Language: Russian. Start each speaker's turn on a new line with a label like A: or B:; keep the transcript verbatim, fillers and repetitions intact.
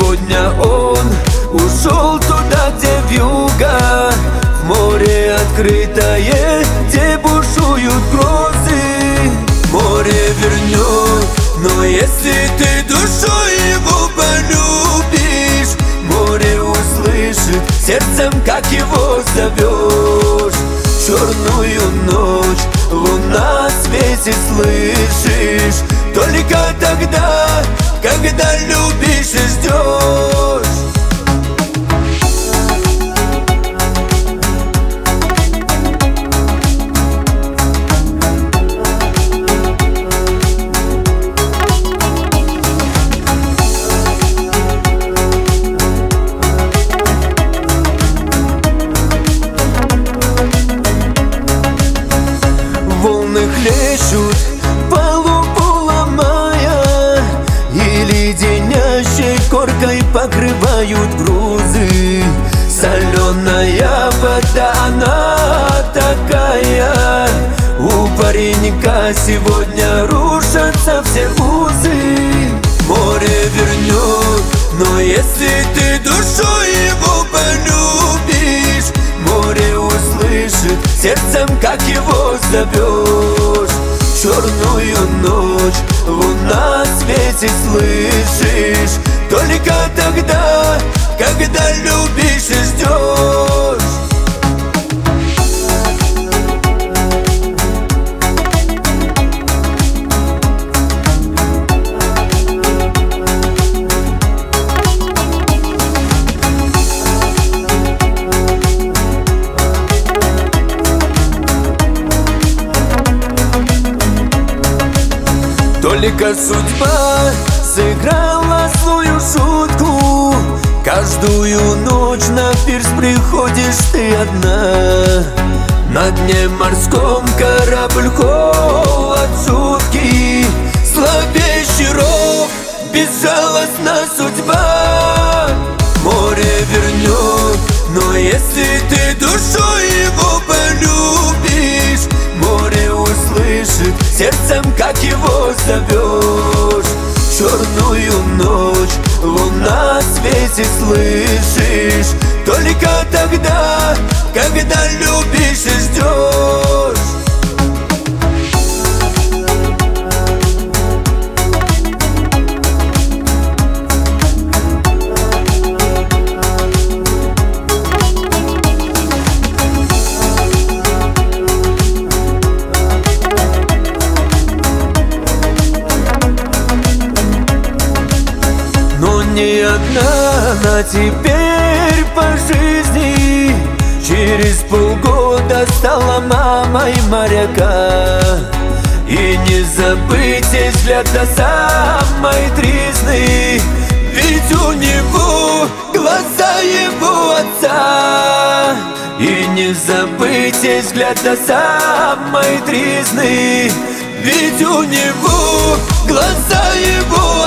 A: Сегодня он ушел туда, где вьюга, в море открытое, где бушуют грозы. Море вернет, но если ты душой его полюбишь, море услышит сердцем, как его зовешь. Черную ночь луна светит, слышишь, только тогда, когда любишь и ждешь. Волны хлещут, палубу ломая, и леденящей коркой покрывают грузы. Соленая вода, она такая, у паренька сегодня рушатся все узы. Море вернет, но если ты душой его полюбишь, море услышит сердцем, как его зовешь. Черную ночь луна светит, слышишь, только тогда, когда любишь и ждешь. Только судьба сыграла злую шутку, каждую ночь на пирс приходишь ты одна. На дне морском корабль холод жуткий, слабее щиров безжалостна судьба. Море вернет, но если ты душой его полюбишь, море услышит сердцем, как его зовешь. Черную ночь луна светит, слышишь, только тогда, когда любишь и ждешь. Не одна она теперь по жизни, через полгода стала мамой моряка. И не забыть ей взгляд до самой тризны, ведь у него глаза его отца. И не забыть ей взгляд до самой тризны, ведь у него глаза его